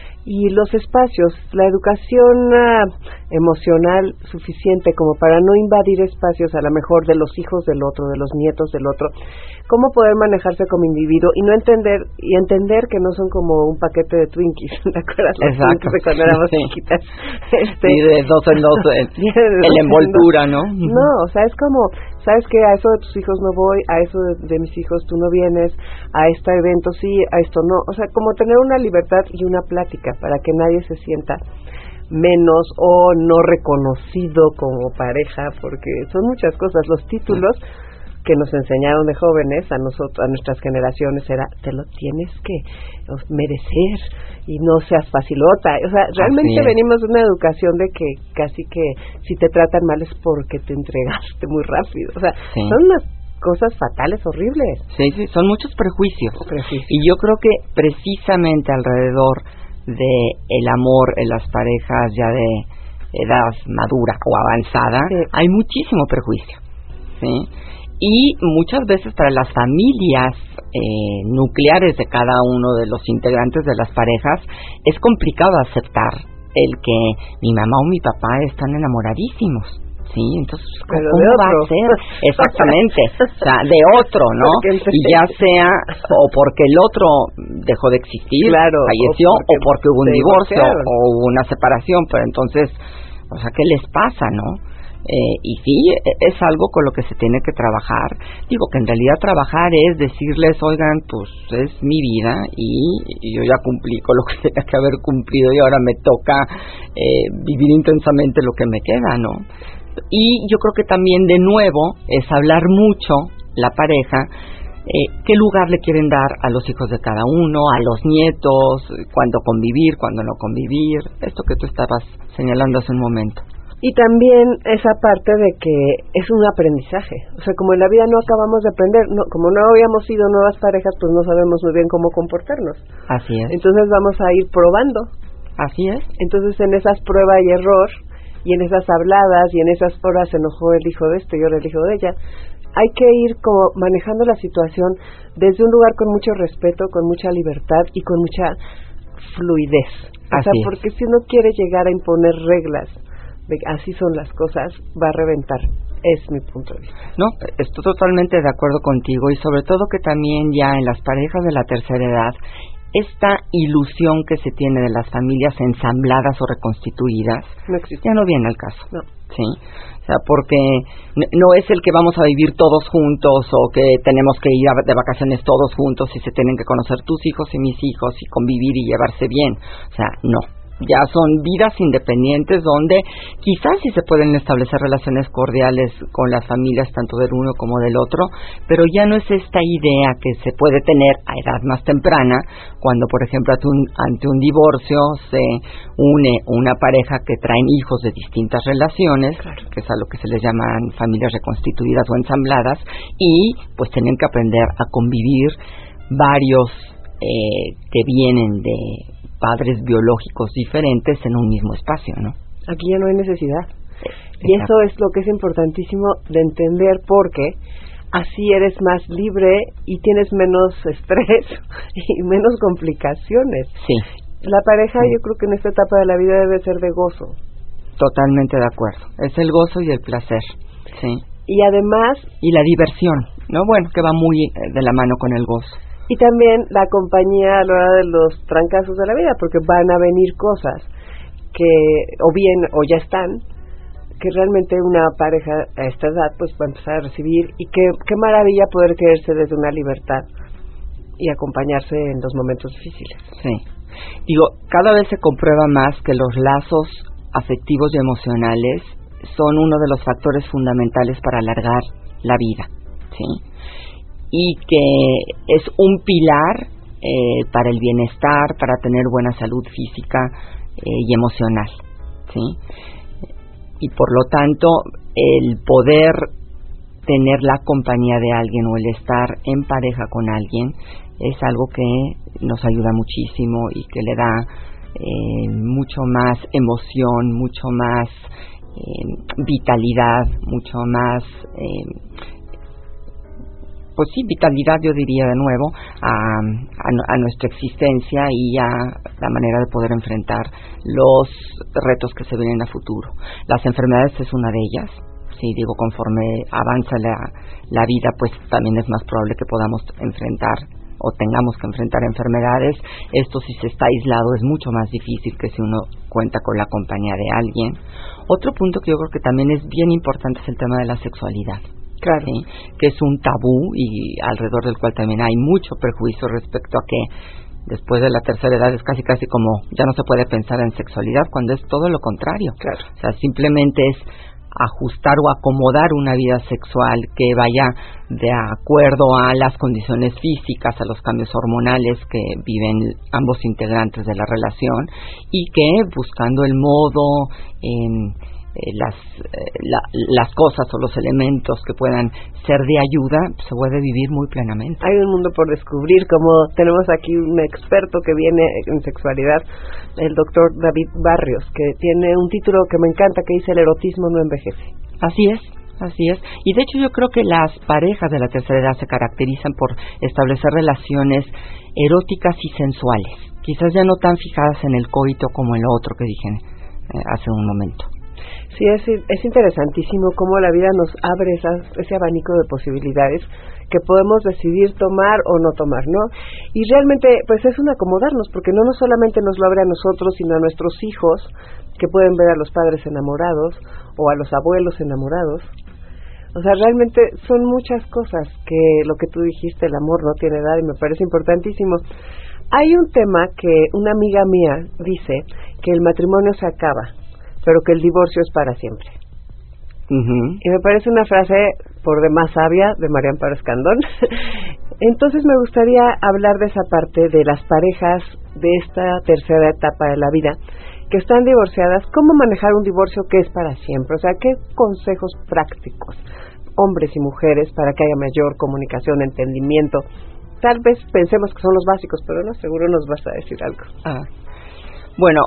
Y los espacios, la educación uh, emocional suficiente como para no invadir espacios a lo mejor de los hijos del otro, de los nietos del otro, cómo poder manejarse como individuo y no entender, y entender que no son como un paquete de Twinkies, ¿te acuerdas? Exacto. De cuando éramos sí. chiquitas. Este, sí, de dos en dos, en, en la envoltura, ¿no? No, o sea, es como, ¿sabes qué? A eso de tus hijos no voy, a eso de, de mis hijos tú no vienes, a este evento sí, a esto no. O sea, como tener una libertad y una plática para que nadie se sienta menos o no reconocido como pareja, porque son muchas cosas. Los títulos que nos enseñaron de jóvenes a nosotros, a nuestras generaciones, era te lo tienes que merecer y no seas facilota. O sea, realmente venimos de una educación de que casi que si te tratan mal es porque te entregaste muy rápido. O sea, sí. son unas cosas fatales, horribles. Sí, sí, son muchos prejuicios. prejuicios. Y yo creo que precisamente alrededor de el amor en las parejas ya de edad madura o avanzada, sí. hay muchísimo prejuicio, ¿sí? Y muchas veces para las familias eh, nucleares de cada uno de los integrantes de las parejas es complicado aceptar el que mi mamá o mi papá están enamoradísimos. Sí, entonces, pero ¿cómo va a ser? Exactamente, o sea, de otro, ¿no? Y ya sea o porque el otro dejó de existir, claro, falleció, o porque, o porque hubo un divorcio divorciaron. o hubo una separación, pero entonces, o sea, ¿qué les pasa, no? Eh, y sí, es algo con lo que se tiene que trabajar. Digo que en realidad trabajar es decirles, oigan, pues es mi vida y, y yo ya cumplí con lo que tenía que haber cumplido y ahora me toca eh, vivir intensamente lo que me queda, ¿no? Y yo creo que también de nuevo es hablar mucho la pareja eh, qué lugar le quieren dar a los hijos de cada uno, a los nietos, cuándo convivir, cuándo no convivir, esto que tú estabas señalando hace un momento. Y también esa parte de que es un aprendizaje, o sea, como en la vida no acabamos de aprender, no, como no habíamos sido nuevas parejas, pues no sabemos muy bien cómo comportarnos. Así es. Entonces vamos a ir probando. Así es. Entonces en esas prueba y error, y en esas habladas, y en esas horas se enojó el hijo de este y ahora el hijo de ella, hay que ir como manejando la situación desde un lugar con mucho respeto, con mucha libertad y con mucha fluidez. O sea, porque si uno quiere llegar a imponer reglas de así son las cosas, va a reventar. Es mi punto de vista. No, estoy totalmente de acuerdo contigo, y sobre todo que también ya en las parejas de la tercera edad, esta ilusión que se tiene de las familias ensambladas o reconstituidas no existe. Ya no viene al caso. No. Sí, o sea, porque no es el que vamos a vivir todos juntos o que tenemos que ir de vacaciones todos juntos y se tienen que conocer tus hijos y mis hijos y convivir y llevarse bien. O sea, no. Ya son vidas independientes donde quizás sí se pueden establecer relaciones cordiales con las familias tanto del uno como del otro, pero ya no es esta idea que se puede tener a edad más temprana cuando, por ejemplo, ante un, ante un divorcio se une una pareja que traen hijos de distintas relaciones, claro, que es a lo que se les llaman familias reconstituidas o ensambladas, y pues tienen que aprender a convivir varios eh, que vienen de padres biológicos diferentes en un mismo espacio, ¿no? Aquí ya no hay necesidad. Exacto. Y eso es lo que es importantísimo de entender, porque así eres más libre y tienes menos estrés y menos complicaciones. Sí. La pareja, sí. yo creo que en esta etapa de la vida debe ser de gozo. Totalmente de acuerdo. Es el gozo y el placer. Sí. Y además... Y la diversión, ¿no? Bueno, que va muy de la mano con el gozo. Y también la compañía a la hora de los trancazos de la vida, porque van a venir cosas que o bien o ya están, que realmente una pareja a esta edad pues va a empezar a recibir, y qué, qué maravilla poder quererse desde una libertad y acompañarse en los momentos difíciles. Sí. Digo, cada vez se comprueba más que los lazos afectivos y emocionales son uno de los factores fundamentales para alargar la vida, ¿sí? Y que es un pilar eh, para el bienestar, para tener buena salud física eh, y emocional, ¿sí? Y por lo tanto, el poder tener la compañía de alguien o el estar en pareja con alguien es algo que nos ayuda muchísimo y que le da eh, mucho más emoción, mucho más eh, vitalidad, mucho más... Eh, pues sí, vitalidad, yo diría de nuevo, a, a, a nuestra existencia y a la manera de poder enfrentar los retos que se vienen a futuro. Las enfermedades es una de ellas. Sí, digo, conforme avanza la, la vida, pues también es más probable que podamos enfrentar o tengamos que enfrentar enfermedades. Esto, si se está aislado, es mucho más difícil que si uno cuenta con la compañía de alguien. Otro punto que yo creo que también es bien importante es el tema de la sexualidad. Claro. ¿Sí? Que es un tabú y alrededor del cual también hay mucho prejuicio respecto a que después de la tercera edad es casi casi como ya no se puede pensar en sexualidad, cuando es todo lo contrario. Claro. O sea, simplemente es ajustar o acomodar una vida sexual que vaya de acuerdo a las condiciones físicas, a los cambios hormonales que viven ambos integrantes de la relación, y que buscando el modo, eh, eh, las, eh, la, las cosas o los elementos que puedan ser de ayuda, se puede vivir muy plenamente. Hay un mundo por descubrir, como tenemos aquí un experto que viene en sexualidad, el doctor David Barrios, que tiene un título que me encanta, que dice: el erotismo no envejece. Así es, así es. Y de hecho yo creo que las parejas de la tercera edad se caracterizan por establecer relaciones eróticas y sensuales, quizás ya no tan fijadas en el coito como en lo otro que dije eh, hace un momento. Sí, es, es interesantísimo cómo la vida nos abre esas, ese abanico de posibilidades que podemos decidir tomar o no tomar, ¿no? Y realmente, pues es un acomodarnos, porque no, no solamente nos lo abre a nosotros, sino a nuestros hijos, que pueden ver a los padres enamorados o a los abuelos enamorados. O sea, realmente son muchas cosas que lo que tú dijiste, el amor no tiene edad, y me parece importantísimo. Hay un tema que una amiga mía dice, que el matrimonio se acaba, pero que el divorcio es para siempre. Uh-huh. Y me parece una frase por demás sabia de María Amparo Escandón, Entonces me gustaría hablar de esa parte de las parejas de esta tercera etapa de la vida que están divorciadas, cómo manejar un divorcio que es para siempre, o sea, qué consejos prácticos, hombres y mujeres, para que haya mayor comunicación, entendimiento. Tal vez pensemos que son los básicos, pero no, seguro nos vas a decir algo. Ah. Bueno,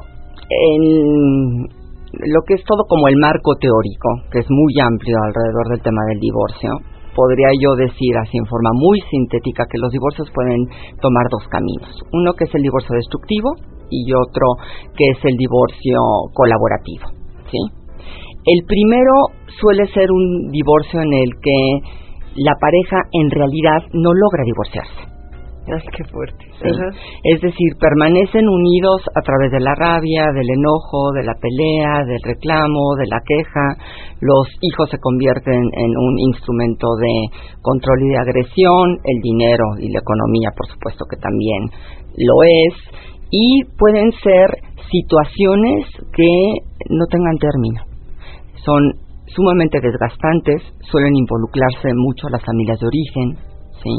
en lo que es todo como el marco teórico, que es muy amplio alrededor del tema del divorcio, podría yo decir así en forma muy sintética que los divorcios pueden tomar dos caminos. Uno que es el divorcio destructivo y otro que es el divorcio colaborativo, ¿sí? El primero suele ser un divorcio en el que la pareja en realidad no logra divorciarse. Ay, qué fuerte. ¿Sí? Es decir, permanecen unidos a través de la rabia, del enojo, de la pelea, del reclamo, de la queja. Los hijos se convierten en un instrumento de control y de agresión. El dinero y la economía, por supuesto que también lo es. Y pueden ser situaciones que no tengan término. Son sumamente desgastantes, suelen involucrarse mucho a las familias de origen, ¿sí?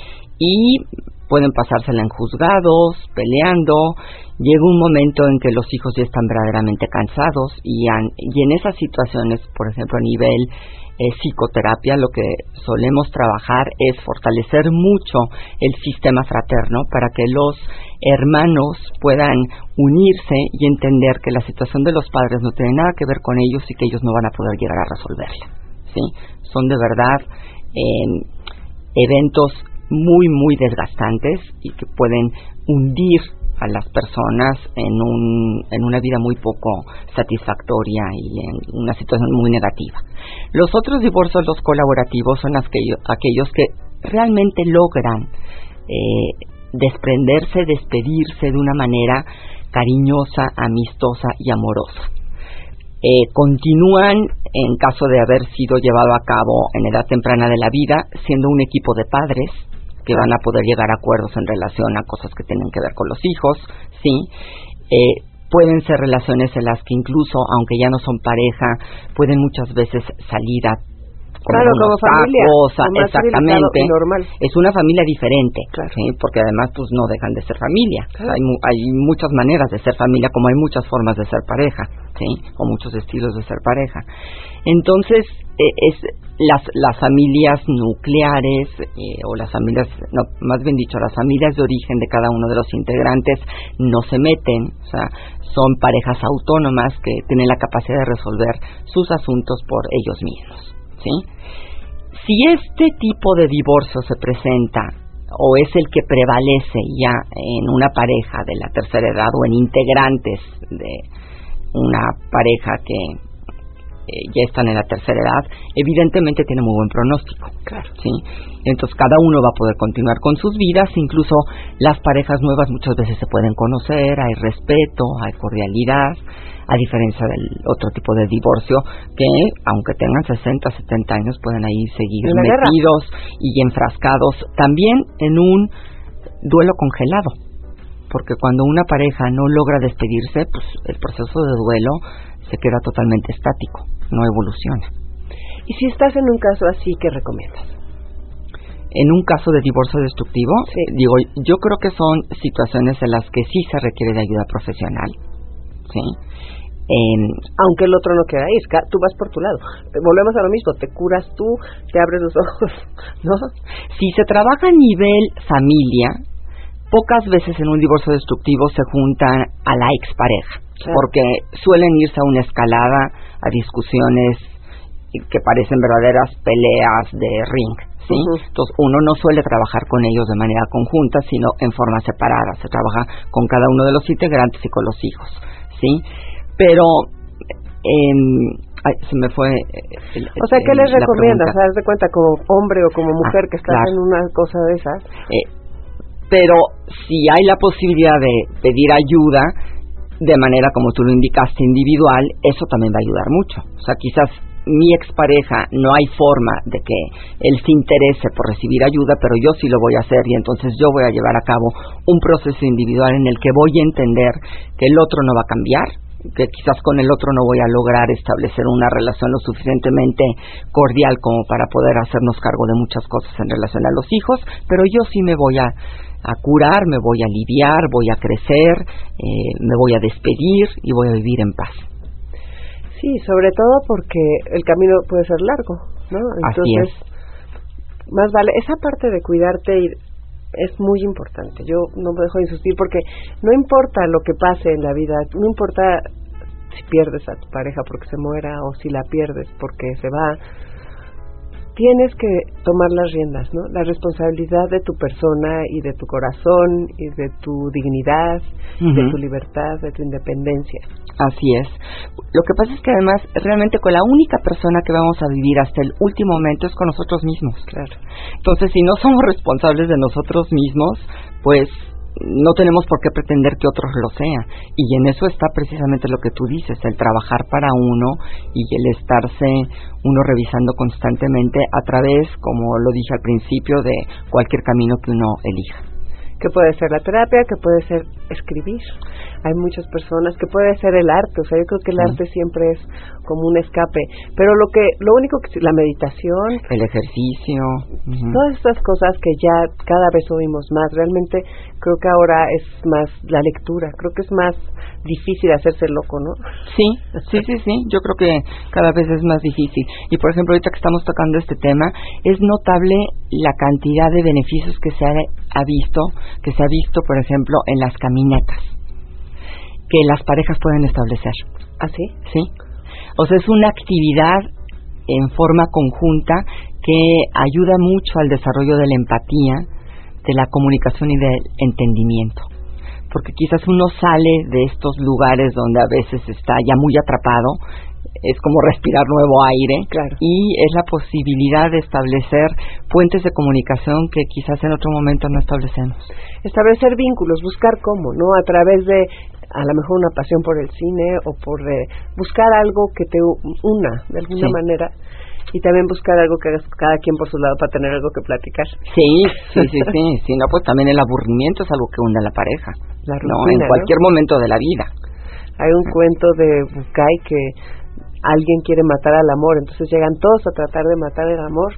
Y pueden pasársela en juzgados, peleando. Llega un momento en que los hijos ya están verdaderamente cansados y, han, y en esas situaciones, por ejemplo, a nivel eh, psicoterapia, lo que solemos trabajar es fortalecer mucho el sistema fraterno para que los hermanos puedan unirse y entender que la situación de los padres no tiene nada que ver con ellos y que ellos no van a poder llegar a resolverla, ¿sí? Son de verdad eh, eventos muy muy desgastantes y que pueden hundir a las personas en un en una vida muy poco satisfactoria y en una situación muy negativa. Los otros divorcios, los colaborativos, son aquellos, aquellos que realmente logran eh, desprenderse, despedirse de una manera cariñosa, amistosa y amorosa. Eh, continúan, en caso de haber sido llevado a cabo en edad temprana de la vida, siendo un equipo de padres que van a poder llegar a acuerdos en relación a cosas que tienen que ver con los hijos, ¿sí? Eh, pueden ser relaciones en las que incluso, aunque ya no son pareja, pueden muchas veces salir a como claro, como familia, cosa, como exactamente, normal. Es una familia diferente, claro. ¿sí? Porque además pues no dejan de ser familia. Claro. Hay, hay muchas maneras de ser familia, como hay muchas formas de ser pareja, ¿sí? O muchos estilos de ser pareja. Entonces, eh, es las las familias nucleares eh, o las familias, no, más bien dicho, las familias de origen de cada uno de los integrantes no se meten, o sea, son parejas autónomas que tienen la capacidad de resolver sus asuntos por ellos mismos, ¿sí? Si este tipo de divorcio se presenta o es el que prevalece ya en una pareja de la tercera edad o en integrantes de una pareja que eh, ya están en la tercera edad, evidentemente tiene muy buen pronóstico. Claro. ¿Sí? Entonces cada uno va a poder continuar con sus vidas, incluso las parejas nuevas muchas veces se pueden conocer, hay respeto, hay cordialidad, a diferencia del otro tipo de divorcio que, aunque tengan sesenta, setenta años, pueden ahí seguir metidos y enfrascados también en un duelo congelado, porque cuando una pareja no logra despedirse, pues el proceso de duelo se queda totalmente estático, no evoluciona. Y si estás en un caso así, ¿qué recomiendas? En un caso de divorcio destructivo, sí. digo, yo creo que son situaciones en las que sí se requiere de ayuda profesional, ¿sí? Eh, aunque el otro no quiera ir, tú vas por tu lado. Volvemos a lo mismo, te curas tú, te abres los ojos, ¿no? Si se trabaja a nivel familia, pocas veces en un divorcio destructivo se juntan a la expareja, claro. Porque suelen irse a una escalada, a discusiones que parecen verdaderas peleas de ring, ¿sí? Uh-huh. Entonces uno no suele trabajar con ellos de manera conjunta, sino en forma separada. Se trabaja con cada uno de los integrantes y con los hijos, ¿sí? Pero eh, ay, se me fue el, o sea, ¿qué les recomiendas? ¿Haz de cuenta como hombre o como mujer ah, que estás claro. en una cosa de esas? Eh, pero si hay la posibilidad de pedir ayuda de manera, como tú lo indicaste, individual, eso también va a ayudar mucho. O sea, quizás mi expareja no hay forma de que él se interese por recibir ayuda, pero yo sí lo voy a hacer y entonces yo voy a llevar a cabo un proceso individual en el que voy a entender que el otro no va a cambiar que quizás con el otro no voy a lograr establecer una relación lo suficientemente cordial como para poder hacernos cargo de muchas cosas en relación a los hijos, pero yo sí me voy a, a curar, me voy a aliviar, voy a crecer, eh, me voy a despedir y voy a vivir en paz. Sí, sobre todo porque el camino puede ser largo, ¿no? Entonces, así es. Más vale, esa parte de cuidarte y es muy importante. Yo no me dejo de insistir porque no importa lo que pase en la vida, no importa si pierdes a tu pareja porque se muera o si la pierdes porque se va, tienes que tomar las riendas, ¿no? La responsabilidad de tu persona y de tu corazón y de tu dignidad, uh-huh. de tu libertad, de tu independencia. Así es. Lo que pasa es que además realmente con la única persona que vamos a vivir hasta el último momento es con nosotros mismos. Claro. Entonces, si no somos responsables de nosotros mismos, pues no tenemos por qué pretender que otros lo sean. Y en eso está precisamente lo que tú dices, el trabajar para uno y el estarse uno revisando constantemente a través, como lo dije al principio, de cualquier camino que uno elija. Que puede ser la terapia, que puede ser escribir. Hay muchas personas que puede ser el arte, o sea, yo creo que el sí. arte siempre es como un escape, pero lo que lo único que la meditación, el ejercicio, uh-huh. todas estas cosas que ya cada vez oímos más, realmente creo que ahora es más la lectura, creo que es más difícil hacerse loco, ¿no? Sí, sí, sí, sí, yo creo que cada vez es más difícil. Y por ejemplo, ahorita que estamos tocando este tema, es notable la cantidad de beneficios que se ha, ha visto, que se ha visto, por ejemplo, en las caminatas que las parejas pueden establecer. ¿Ah, sí? Sí. O sea, es una actividad en forma conjunta que ayuda mucho al desarrollo de la empatía, de la comunicación y del entendimiento. Porque quizás uno sale de estos lugares donde a veces está ya muy atrapado, es como respirar nuevo aire, claro. y es la posibilidad de establecer puentes de comunicación que quizás en otro momento no establecemos. Establecer vínculos, buscar cómo, ¿no? A través de a lo mejor una pasión por el cine o por eh, buscar algo que te una de alguna sí. manera, y también buscar algo que hagas cada quien por su lado para tener algo que platicar. Sí, sí, sí, sí, sí, no, pues también el aburrimiento es algo que une a la pareja, la rutina, no, en cualquier ¿no? momento de la vida. Hay un cuento de Bucay que alguien quiere matar al amor, entonces llegan todos a tratar de matar el amor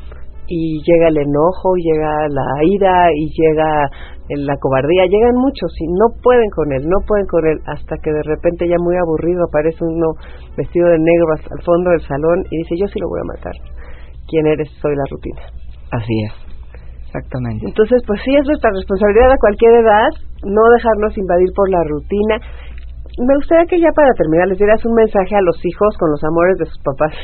y llega el enojo, llega la ira y llega la cobardía, llegan muchos y no pueden con él, no pueden con él, hasta que de repente ya muy aburrido aparece uno vestido de negro al fondo del salón y dice: yo sí lo voy a matar. ¿Quién eres? Soy la rutina. Así es, exactamente. Entonces, pues sí, es nuestra responsabilidad a cualquier edad no dejarnos invadir por la rutina. Me gustaría que ya para terminar les dieras un mensaje a los hijos con los amores de sus papás.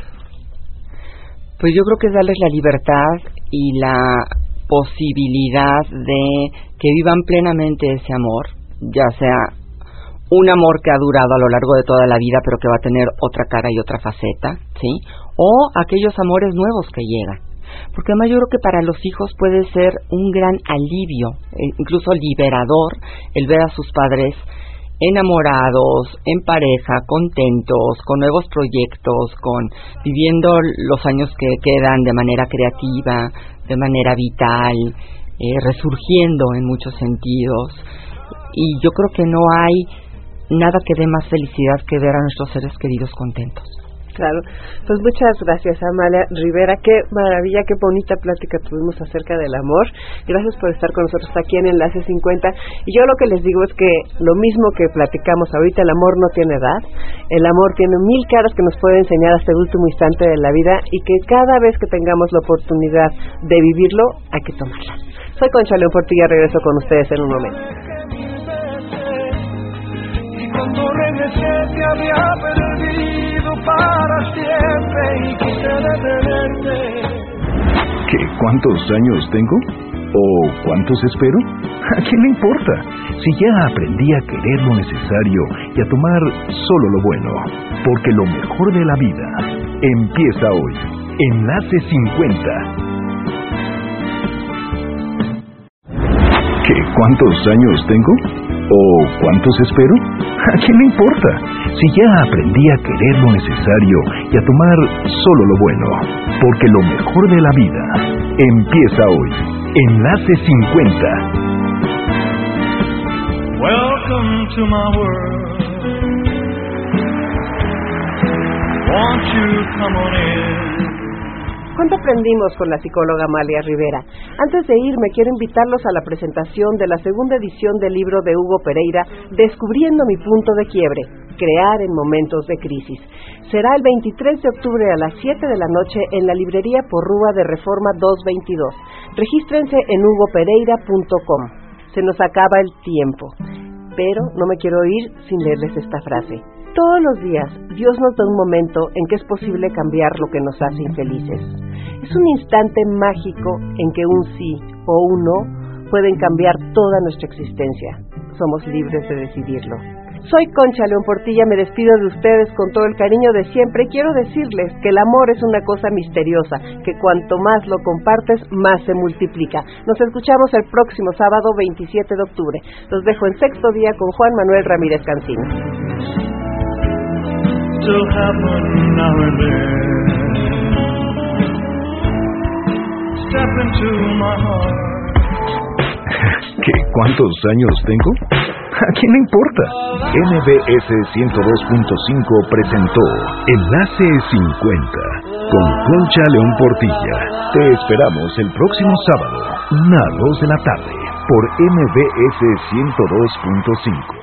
Pues yo creo que es darles la libertad y la posibilidad de que vivan plenamente ese amor, ya sea un amor que ha durado a lo largo de toda la vida pero que va a tener otra cara y otra faceta, ¿sí? O aquellos amores nuevos que llegan. Porque además yo creo que para los hijos puede ser un gran alivio, incluso liberador, el ver a sus padres enamorados, en pareja, contentos, con nuevos proyectos, con viviendo los años que quedan de manera creativa, de manera vital, eh, resurgiendo en muchos sentidos. Y yo creo que no hay nada que dé más felicidad que ver a nuestros seres queridos contentos. Claro, pues muchas gracias, Amalia Rivera, qué maravilla, qué bonita plática tuvimos acerca del amor. Gracias por estar con nosotros aquí en Enlace cincuenta. Y yo lo que les digo es que lo mismo que platicamos ahorita, el amor no tiene edad, el amor tiene mil caras que nos puede enseñar hasta el último instante de la vida, y que cada vez que tengamos la oportunidad de vivirlo, hay que tomarla. Soy Concha León Portilla, regreso con ustedes en un momento. Cuando regresé te había perdido para siempre y quise detenerte. ¿Qué? ¿Cuántos años tengo? ¿O cuántos espero? ¿A quién le importa? Si ya aprendí a querer lo necesario y a tomar solo lo bueno, porque lo mejor de la vida empieza hoy. Enlace cincuenta. ¿Qué? ¿Cuántos años tengo? ¿O cuántos espero? ¿A quién le importa? Si ya aprendí a querer lo necesario y a tomar solo lo bueno, porque lo mejor de la vida empieza hoy. Enlace cincuenta. Welcome to my world. won't you come on in? ¿Cuánto aprendimos con la psicóloga Amalia Rivera? Antes de irme, quiero invitarlos a la presentación de la segunda edición del libro de Hugo Pereira, Descubriendo mi punto de quiebre, crear en momentos de crisis. Será el veintitrés de octubre a las siete de la noche en la librería Porrúa de Reforma doscientos veintidós. Regístrense en hugo pereira punto com. Se nos acaba el tiempo, pero no me quiero ir sin leerles esta frase. Todos los días, Dios nos da un momento en que es posible cambiar lo que nos hace infelices. Es un instante mágico en que un sí o un no pueden cambiar toda nuestra existencia. Somos libres de decidirlo. Soy Concha León Portilla, me despido de ustedes con todo el cariño de siempre y quiero decirles que el amor es una cosa misteriosa, que cuanto más lo compartes, más se multiplica. Nos escuchamos el próximo sábado veintisiete de octubre. Los dejo en Sexto Día con Juan Manuel Ramírez Cancino. Still happen now and then. Step into my heart. ¿Qué? ¿Cuántos años tengo? ¿A quién le importa? N B S ciento dos punto cinco presentó Enlace cincuenta con Concha León Portilla. Te esperamos el próximo sábado, una a dos de la tarde, por N B S ciento dos punto cinco.